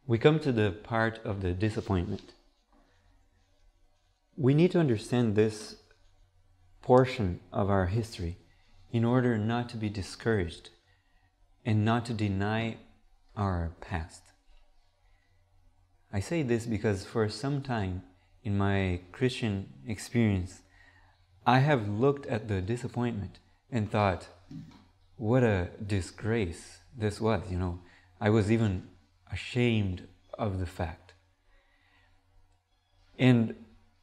we come to the part of the disappointment. We need to understand this portion of our history in order not to be discouraged and not to deny our past. I say this because for some time in my Christian experience, I have looked at the disappointment and thought, what a disgrace this was. I was even ashamed of the fact. And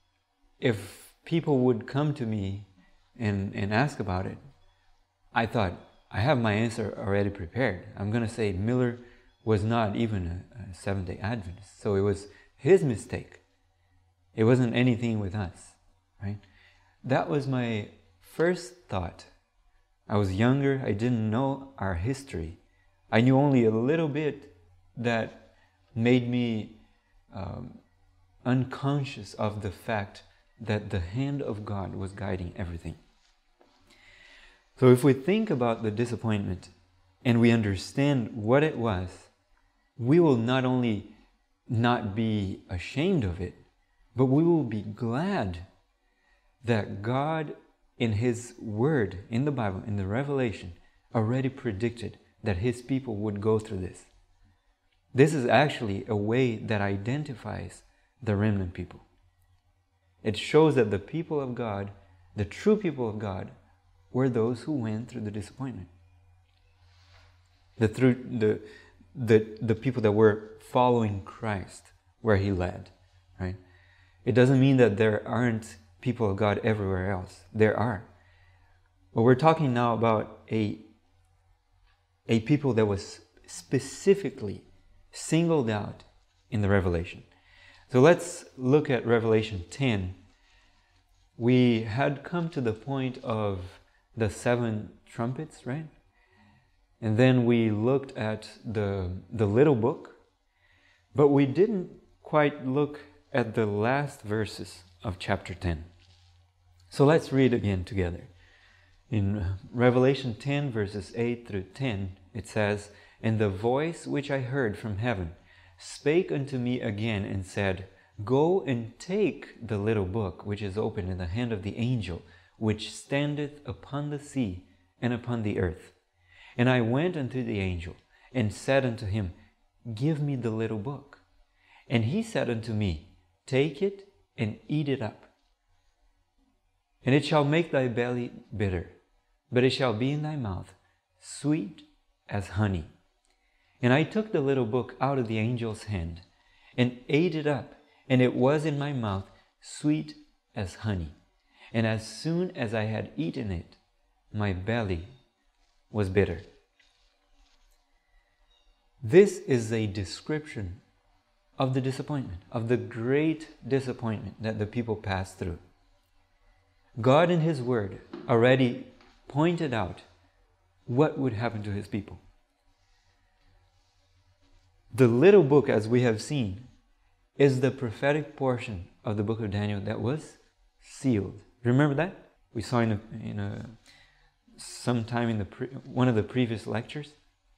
if people would come to me and ask about it, I thought, I have my answer already prepared. I'm going to say Miller was not even a Seventh-day Adventist. So it was his mistake. It wasn't anything with us, right? That was my first thought. I was younger. I didn't know our history. I knew only a little bit that made me unconscious of the fact that the hand of God was guiding everything. So if we think about the disappointment and we understand what it was, we will not only not be ashamed of it, but we will be glad that God in His Word, in the Bible, in the Revelation, already predicted that His people would go through this. This is actually a way that identifies the remnant people. It shows that the people of God, the true people of God, were those who went through the disappointment. The people that were following Christ where He led, right? It doesn't mean that there aren't people of God everywhere else. There are. But we're talking now about a people that was specifically singled out in the Revelation. So let's look at Revelation 10. We had come to the point of the 7 trumpets, right? And then we looked at the little book, but we didn't quite look at the last verses of chapter 10. So let's read again together. In Revelation 10 verses 8 through 10, it says, "And the voice which I heard from heaven spake unto me again and said, Go and take the little book which is open in the hand of the angel which standeth upon the sea and upon the earth. And I went unto the angel and said unto him, Give me the little book. And he said unto me, Take it and eat it up. And it shall make thy belly bitter, but it shall be in thy mouth sweet as honey. And I took the little book out of the angel's hand and ate it up, and it was in my mouth sweet as honey. And as soon as I had eaten it, my belly was bitter." This is a description of the disappointment, of the great disappointment that the people passed through. God in His Word already pointed out what would happen to His people. The little book, as we have seen, is the prophetic portion of the book of Daniel that was sealed. Remember that? We saw sometime in one of the previous lectures.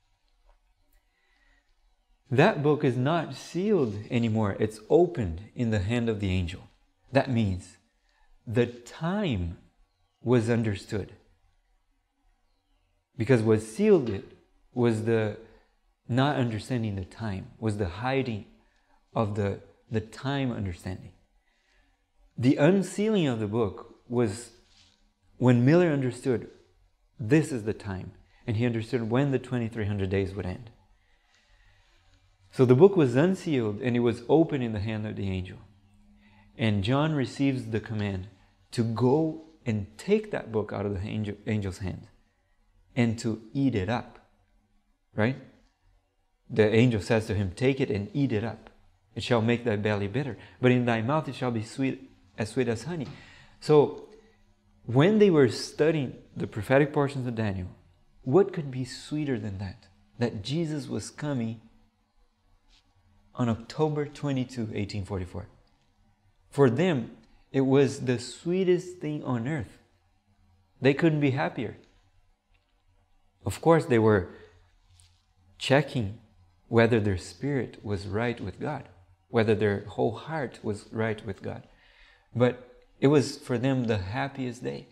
That book is not sealed anymore. It's opened in the hand of the angel. That means the time was understood. Because what sealed it was the not understanding the time, was the hiding of the time understanding. The unsealing of the book was when Miller understood this is the time, and he understood when the 2300 days would end. So the book was unsealed and it was open in the hand of the angel. And John receives the command to go and take that book out of the angel's hand and to eat it up, right? The angel says to him, "Take it and eat it up. It shall make thy belly bitter, but in thy mouth it shall be sweet as honey." So when they were studying the prophetic portions of Daniel, what could be sweeter than that? That Jesus was coming on October 22, 1844. For them, it was the sweetest thing on earth. They couldn't be happier. Of course, they were checking whether their spirit was right with God, whether their whole heart was right with God. But it was for them the happiest day.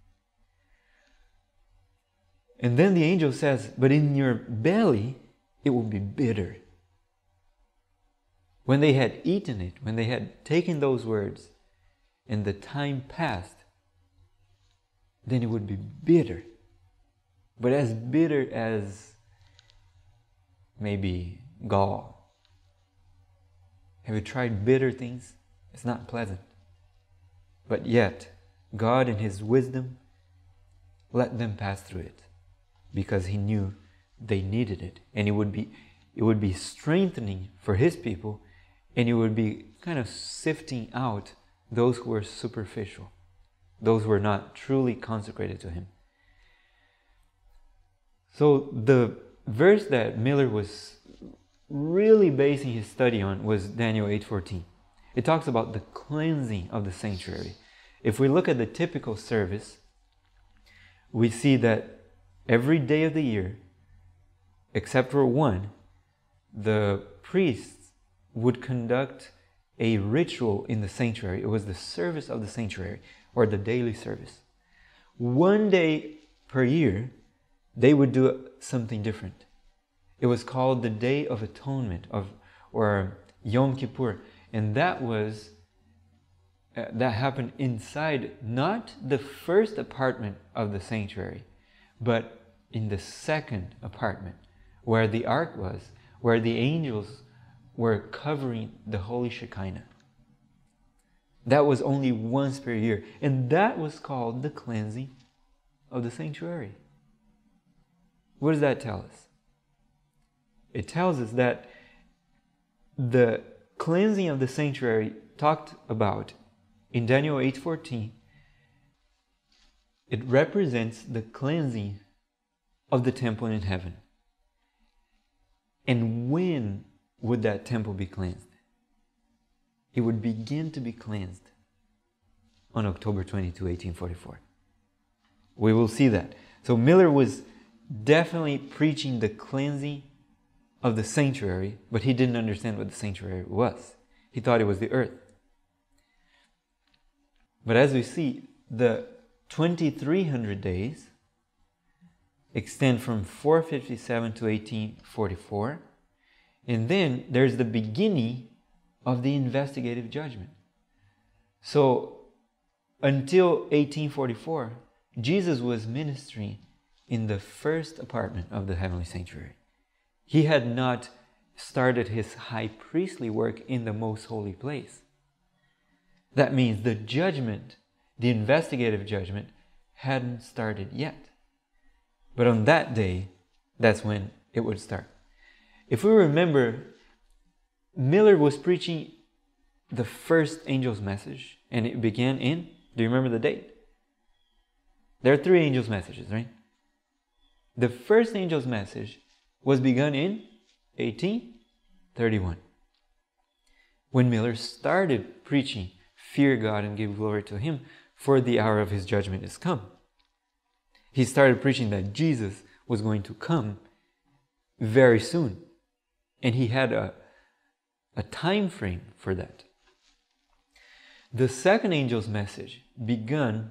And then the angel says, but in your belly it will be bitter. When they had eaten it, when they had taken those words, and the time passed, then it would be bitter. But as bitter as maybe gall. Have you tried bitter things? It's not pleasant. But yet, God in His wisdom let them pass through it because He knew they needed it. And it would be strengthening for His people, and it would be kind of sifting out those who were superficial, those who were not truly consecrated to Him. So the verse that Miller was really basing his study on was Daniel 8:14. It talks about the cleansing of the sanctuary. If we look at the typical service, we see that every day of the year, except for one, the priests would conduct a ritual in the sanctuary. It was the service of the sanctuary, or the daily service. One day per year, they would do something different. It was called the Day of Atonement, or Yom Kippur, and that happened inside not the first apartment of the sanctuary, but in the second apartment, where the ark was, where the angels were covering the Holy Shekinah. That was only once per year, and that was called the cleansing of the sanctuary. What does that tell us? It tells us that the cleansing of the sanctuary talked about in Daniel 8:14, it represents the cleansing of the temple in heaven. And when would that temple be cleansed? It would begin to be cleansed on October 22, 1844. We will see that. So Miller was definitely preaching the cleansing of the sanctuary, but he didn't understand what the sanctuary was. He thought it was the earth. But as we see, the 2300 days extend from 457 to 1844, and then there's the beginning of the investigative judgment. So until 1844, Jesus was ministering in the first apartment of the heavenly sanctuary. He had not started his high priestly work in the most holy place. That means the judgment, the investigative judgment, hadn't started yet. But on that day, that's when it would start. If we remember, Miller was preaching the first angel's message, and it began in, do you remember the date? There are 3 angels' messages, right? The first angel's message was begun in 1831. When Miller started preaching, fear God and give glory to Him, for the hour of His judgment is come. He started preaching that Jesus was going to come very soon. And he had a time frame for that. The second angel's message began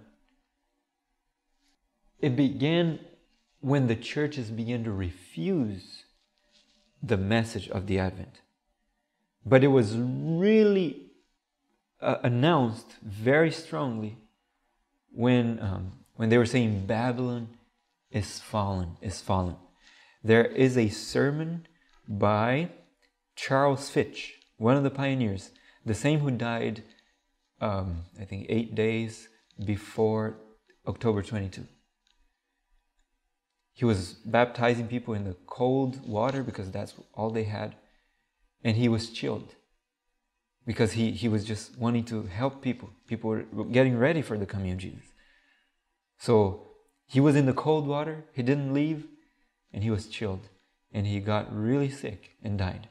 when the churches began to refuse the message of the Advent. But it was really announced very strongly when they were saying Babylon is fallen, is fallen. There is a sermon by Charles Fitch, one of the pioneers, the same who died, I think 8 days before October 22. He was baptizing people in the cold water because that's all they had. And he was chilled because he was just wanting to help people. People were getting ready for the coming of Jesus. So he was in the cold water, he didn't leave, and he was chilled. And he got really sick and died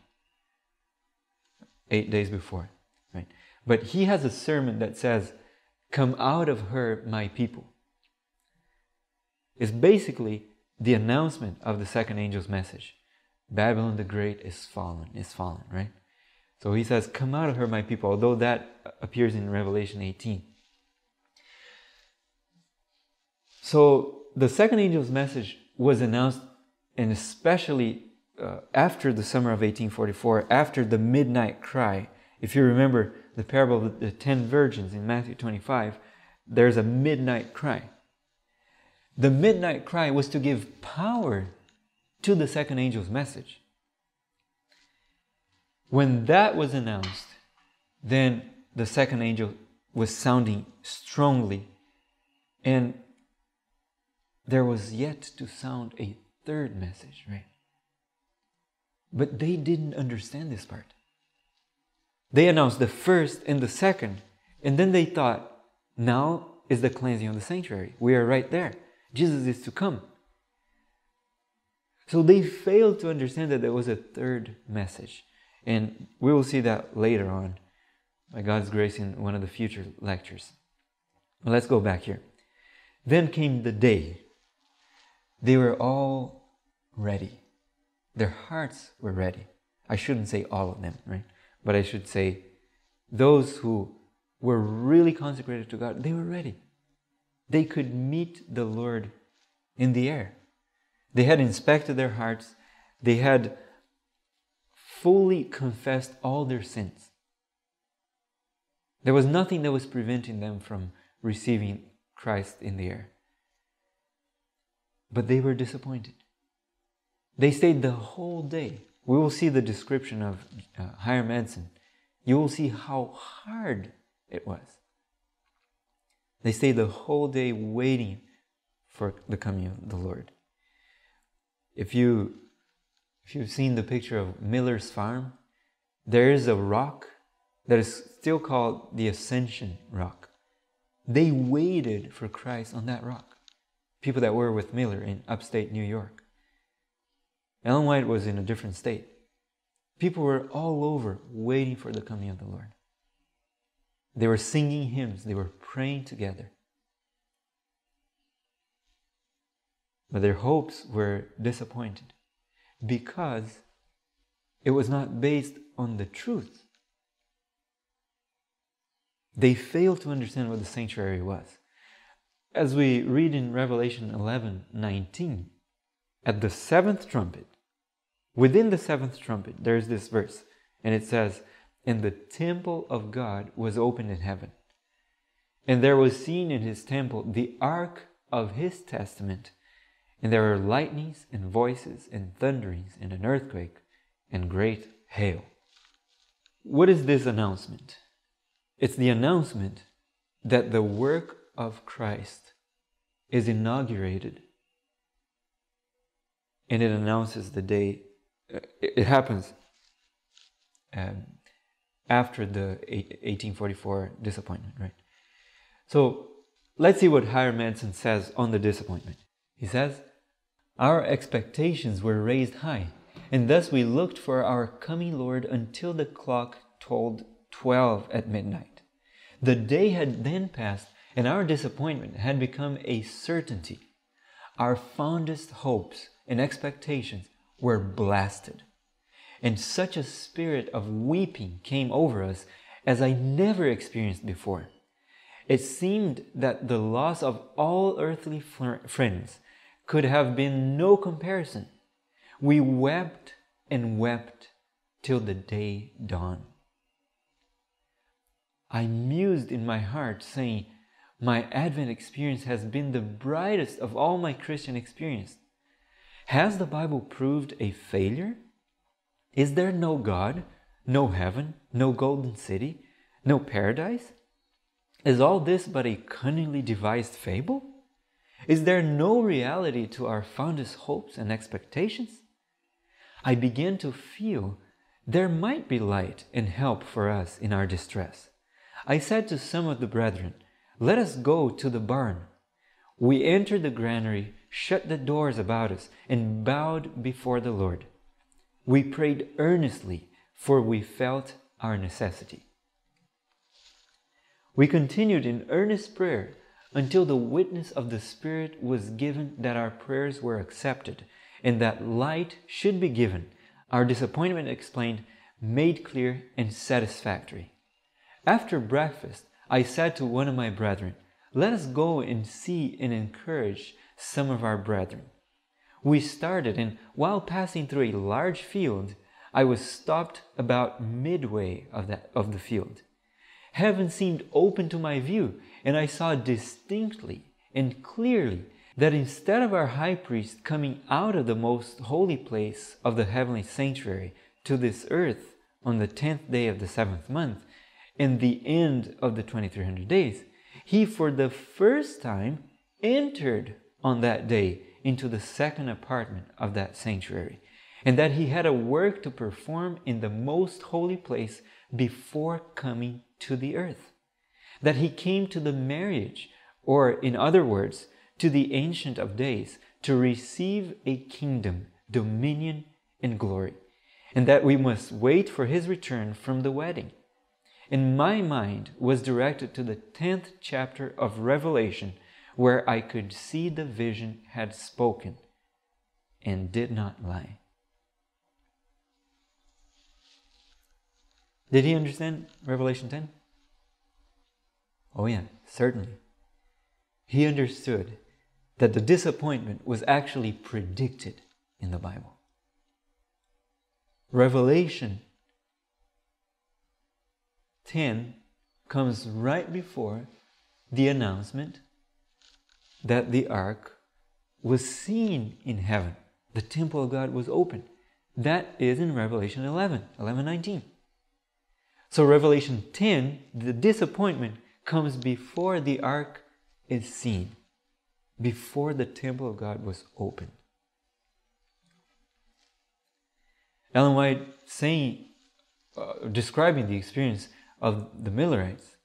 8 days before. Right? But he has a sermon that says, "Come out of her, my people." It's basically the announcement of the second angel's message. Babylon the Great is fallen, right? So he says, come out of her, my people, although that appears in Revelation 18. So the second angel's message was announced, and especially after the summer of 1844, after the midnight cry. If you remember the parable of the 10 virgins in Matthew 25, there's a midnight cry. The midnight cry was to give power to the second angel's message. When that was announced, then the second angel was sounding strongly, and there was yet to sound a third message, right? But they didn't understand this part. They announced the first and the second, and then they thought, now is the cleansing of the sanctuary. We are right there. Jesus is to come. So they failed to understand that there was a third message. And we will see that later on, by God's grace, in one of the future lectures. Well, let's go back here. Then came the day. They were all ready. Their hearts were ready. I shouldn't say all of them, right? But I should say those who were really consecrated to God, they were ready. They could meet the Lord in the air. They had inspected their hearts. They had fully confessed all their sins. There was nothing that was preventing them from receiving Christ in the air. But they were disappointed. They stayed the whole day. We will see the description of Hiram Edson. You will see how hard it was. They stayed the whole day waiting for the coming of the Lord. If you've seen the picture of Miller's Farm, there is a rock that is still called the Ascension Rock. They waited for Christ on that rock. People that were with Miller in upstate New York. Ellen White was in a different state. People were all over waiting for the coming of the Lord. They were singing hymns. They were praying together. But their hopes were disappointed because it was not based on the truth. They failed to understand what the sanctuary was. As we read in Revelation 11:19, at the seventh trumpet, within the seventh trumpet, there's this verse, and it says, "And the temple of God was opened in heaven. And there was seen in his temple the ark of his testament. And there were lightnings and voices and thunderings and an earthquake and great hail." What is this announcement? It's the announcement that the work of Christ is inaugurated. And it announces the day. It happens after the 1844 disappointment, right? So let's see what Hiram Edson says on the disappointment. He says, "Our expectations were raised high, and thus we looked for our coming Lord until the clock tolled 12 at midnight. The day had then passed, and our disappointment had become a certainty. Our fondest hopes and expectations were blasted, and such a spirit of weeping came over us as I never experienced before. It seemed that the loss of all earthly friends could have been no comparison. We wept and wept till the day dawned. I mused in my heart, saying, my Advent experience has been the brightest of all my Christian experience. Has the Bible proved a failure? Is there no God, no heaven, no golden city, no paradise? Is all this but a cunningly devised fable? Is there no reality to our fondest hopes and expectations? I began to feel there might be light and help for us in our distress. I said to some of the brethren, let us go to the barn. We entered the granary, shut the doors about us, and bowed before the Lord. We prayed earnestly, for we felt our necessity. We continued in earnest prayer until the witness of the Spirit was given that our prayers were accepted, and that light should be given, our disappointment explained, made clear, and satisfactory. After breakfast, I said to one of my brethren, "Let us go and see and encourage some of our brethren." We started, and while passing through a large field, I was stopped about midway of the field. Heaven seemed open to my view, and I saw distinctly and clearly that instead of our high priest coming out of the most holy place of the heavenly sanctuary to this earth on the 10th day of the 7th month, in the end of the 2300 days, he for the first time entered on that day into the second apartment of that sanctuary, and that he had a work to perform in the most holy place before coming to the earth. That he came to the marriage, or in other words, to the Ancient of Days, to receive a kingdom, dominion, and glory, and that we must wait for his return from the wedding. And my mind was directed to the 10th chapter of Revelation, where I could see the vision had spoken and did not lie. Did he understand Revelation 10? Oh yeah, certainly. He understood that the disappointment was actually predicted in the Bible. Revelation 10 comes right before the announcement that the ark was seen in heaven. The temple of God was open. That is in Revelation 11:19. So Revelation 10, the disappointment comes before the ark is seen, before the temple of God was open. Ellen White describing the experience of the Millerites,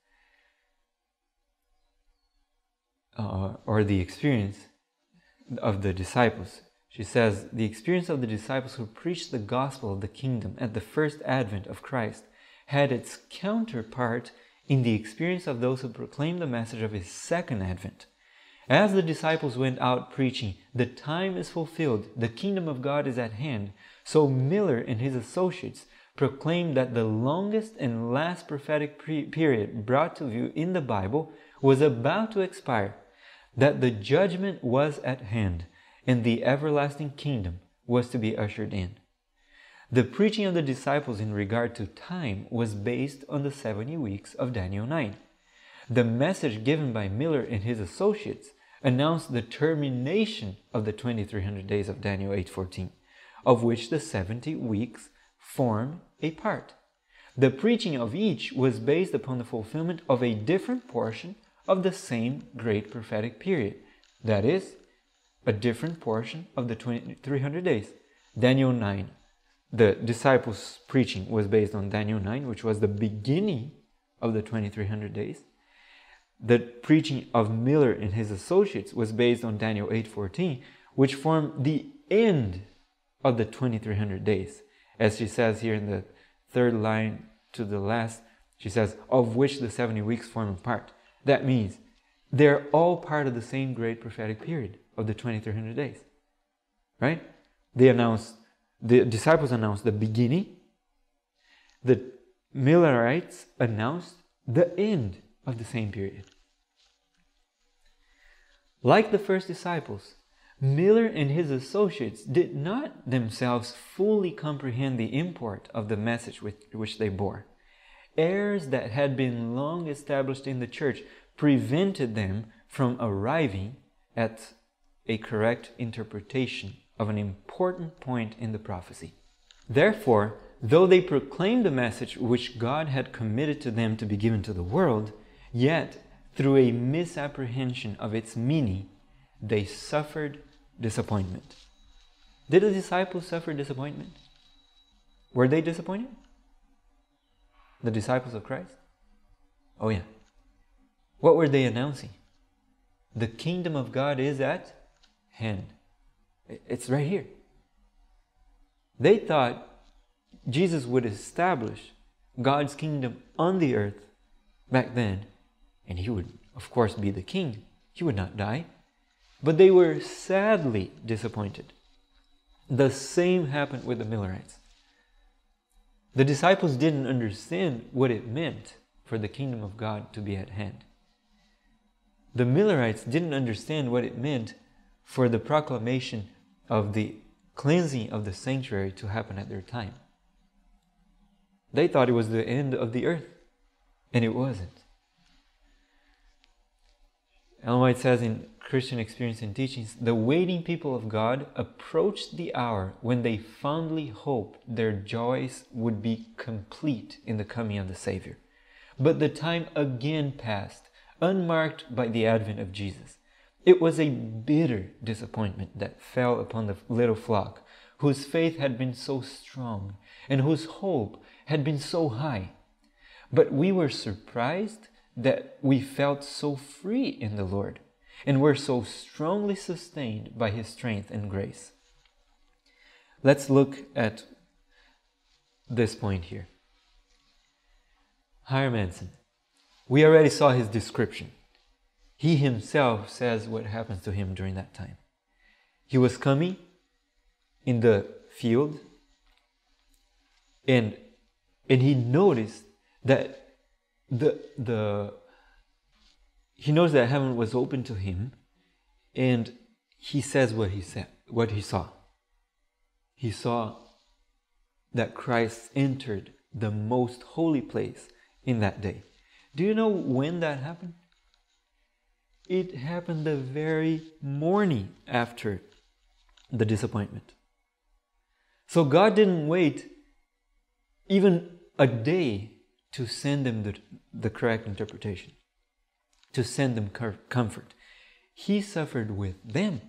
or the experience of the disciples. She says, the experience of the disciples who preached the gospel of the kingdom at the first advent of Christ had its counterpart in the experience of those who proclaimed the message of his second advent. As the disciples went out preaching, "The time is fulfilled, the kingdom of God is at hand," so Miller and his associates proclaimed that the longest and last prophetic period brought to view in the Bible was about to expire, that the judgment was at hand, and the everlasting kingdom was to be ushered in. The preaching of the disciples in regard to time was based on the 70 weeks of Daniel 9. The message given by Miller and his associates announced the termination of the 2300 days of Daniel 8:14, of which the 70 weeks form a part. The preaching of each was based upon the fulfillment of a different portion of the same great prophetic period, that is, a different portion of the 2300 days. Daniel 9. The disciples' preaching was based on Daniel 9, which was the beginning of the 2300 days. The preaching of Miller and his associates was based on Daniel 8:14, which formed the end of the 2300 days. As she says here in the third line to the last, she says, of which the 70 weeks form a part. That means they're all part of the same great prophetic period of the 2300 days. Right? The disciples announced the beginning. The Millerites announced the end of the same period. Like the first disciples, Miller and his associates did not themselves fully comprehend the import of the message which they bore. Errors that had been long established in the church prevented them from arriving at a correct interpretation of an important point in the prophecy. Therefore, though they proclaimed the message which God had committed to them to be given to the world, yet through a misapprehension of its meaning, they suffered disappointment. Did the disciples suffer disappointment? Were they disappointed? The disciples of Christ? Oh yeah. What were they announcing? The kingdom of God is at hand. It's right here. They thought Jesus would establish God's kingdom on the earth back then, and he would, of course, be the king. He would not die. But they were sadly disappointed. The same happened with the Millerites. The disciples didn't understand what it meant for the kingdom of God to be at hand. The Millerites didn't understand what it meant for the proclamation of the cleansing of the sanctuary to happen at their time. They thought it was the end of the earth, and it wasn't. Ellen White says in Christian Experience and Teachings, the waiting people of God approached the hour when they fondly hoped their joys would be complete in the coming of the Savior. But the time again passed, unmarked by the advent of Jesus. It was a bitter disappointment that fell upon the little flock, whose faith had been so strong and whose hope had been so high. But we were surprised that we felt so free in the Lord and were so strongly sustained by His strength and grace. Let's look at this point here. Hiram Edson. We already saw his description. He himself says what happens to him during that time. He was coming in the field and he noticed that he knows that heaven was open to him, and he says what he saw. He saw that Christ entered the most holy place in that day. Do you know when that happened? It happened the very morning after the disappointment. So God didn't wait even a day to send them the correct interpretation, to send them comfort. He suffered with them.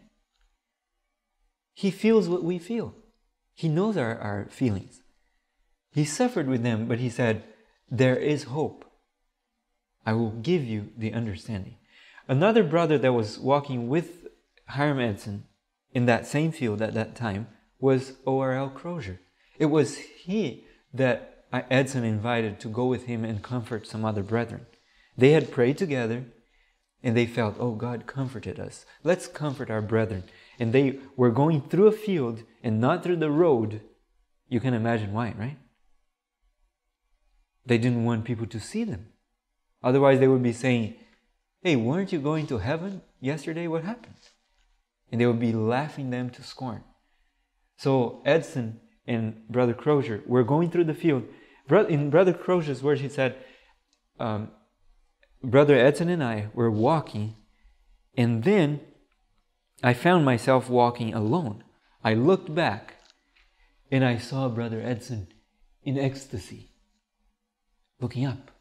He feels what we feel. He knows our feelings. He suffered with them, but he said, there is hope. I will give you the understanding. Another brother that was walking with Hiram Edson in that same field at that time was O.R.L. Crozier. It was he that Edson invited to go with him and comfort some other brethren. They had prayed together and they felt, oh, God comforted us. Let's comfort our brethren. And they were going through a field and not through the road. You can imagine why, right? They didn't want people to see them. Otherwise, they would be saying, hey, weren't you going to heaven yesterday? What happened? And they would be laughing them to scorn. So Edson and Brother Crozier were going through the field. In Brother Crozier's words, he said, Brother Edson and I were walking, and then I found myself walking alone. I looked back, and I saw Brother Edson in ecstasy, looking up.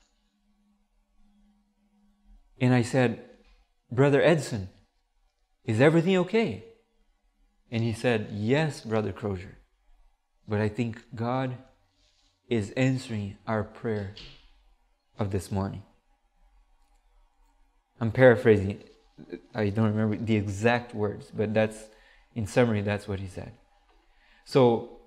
And I said, Brother Edson, is everything okay? And he said, yes, Brother Crozier, but I think God is answering our prayer of this morning. I'm paraphrasing. I don't remember the exact words, but in summary, that's what he said. So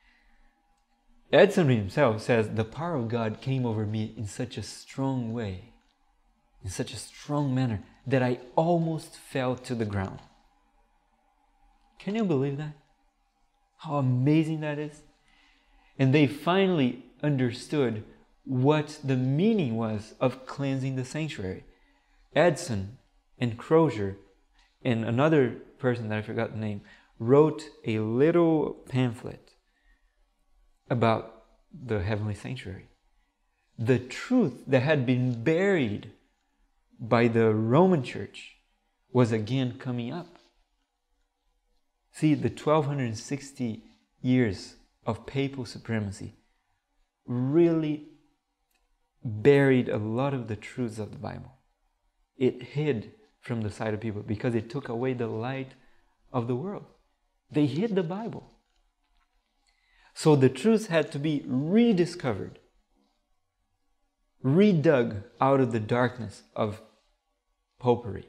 Edson himself says, the power of God came over me in such a strong way, in such a strong manner, that I almost fell to the ground. Can you believe that? How amazing that is? And they finally understood what the meaning was of cleansing the sanctuary. Edson and Crozier and another person that I forgot the name wrote a little pamphlet about the heavenly sanctuary. The truth that had been buried by the Roman Church was again coming up. See, the 1260 years of papal supremacy really buried a lot of the truths of the Bible. It hid from the sight of people because it took away the light of the world. They hid the Bible. So the truths had to be rediscovered, redug out of the darkness of popery.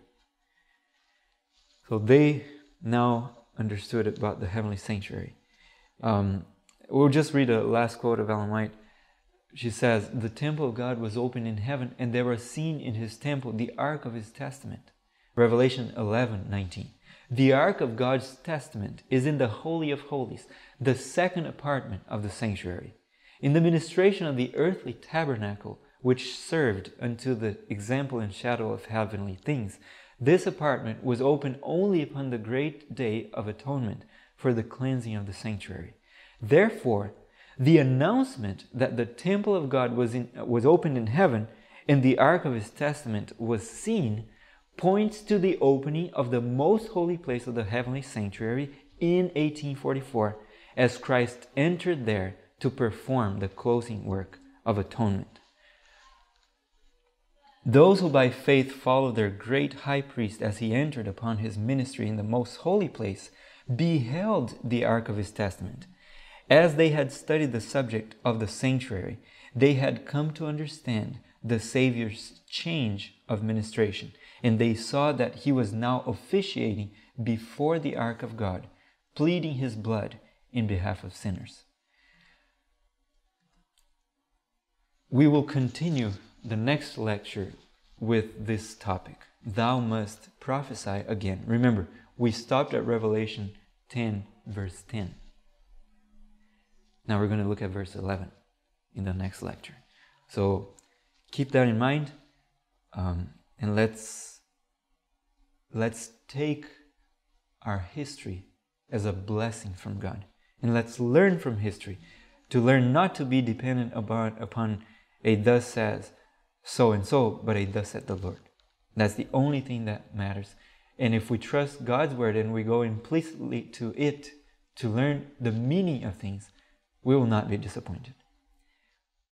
So they now understood about the heavenly sanctuary. We'll just read a last quote of Ellen White. She says, the temple of God was open in heaven, and there was seen in His temple the ark of His testament. Revelation 11:19. The Ark of God's Testament is in the Holy of Holies, the second apartment of the sanctuary. In the ministration of the earthly tabernacle, which served unto the example and shadow of heavenly things, this apartment was opened only upon the great day of atonement for the cleansing of the sanctuary. Therefore, the announcement that the temple of God was opened in heaven and the Ark of His Testament was seen points to the opening of the most holy place of the heavenly sanctuary in 1844, as Christ entered there to perform the closing work of atonement. Those who by faith followed their great high priest as he entered upon his ministry in the most holy place beheld the Ark of His Testament. As they had studied the subject of the sanctuary, they had come to understand the Savior's change of ministration, and they saw that He was now officiating before the Ark of God, pleading His blood in behalf of sinners. We will continue the next lecture with this topic. Thou must prophesy again. Remember, we stopped at Revelation 10, verse 10. Now we're going to look at verse 11 in the next lecture. So keep that in mind, and let's take our history as a blessing from God. And let's learn from history to learn not to be dependent upon a thus says so and so, but a thus said the Lord. That's the only thing that matters. And if we trust God's word and we go implicitly to it to learn the meaning of things, we will not be disappointed.